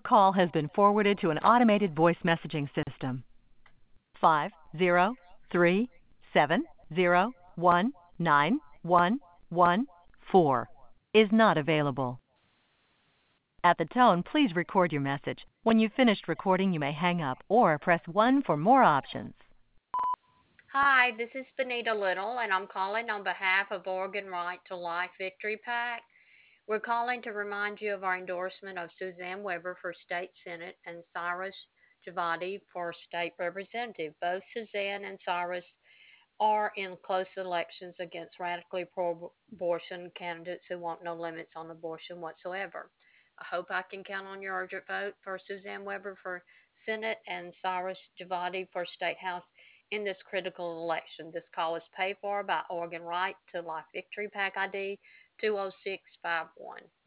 call has been forwarded to an automated voice messaging system. 503-701-9114 is not available. At the tone, please record your message. When you've finished recording, you may hang up or press 1 for more options. Hi, this is Benita Little, and I'm calling on behalf of Oregon Right to Life Victory PAC. We're calling to remind you of our endorsement of Suzanne Weber for State Senate and Cyrus Javadi for State Representative. Both Suzanne and Cyrus are in close elections against radically pro-abortion candidates who want no limits on abortion whatsoever. I hope I can count on your urgent vote for Suzanne Weber for Senate and Cyrus Javadi for State House in this critical election. This call is paid for by Oregon Right to Life Victory PAC ID 20651.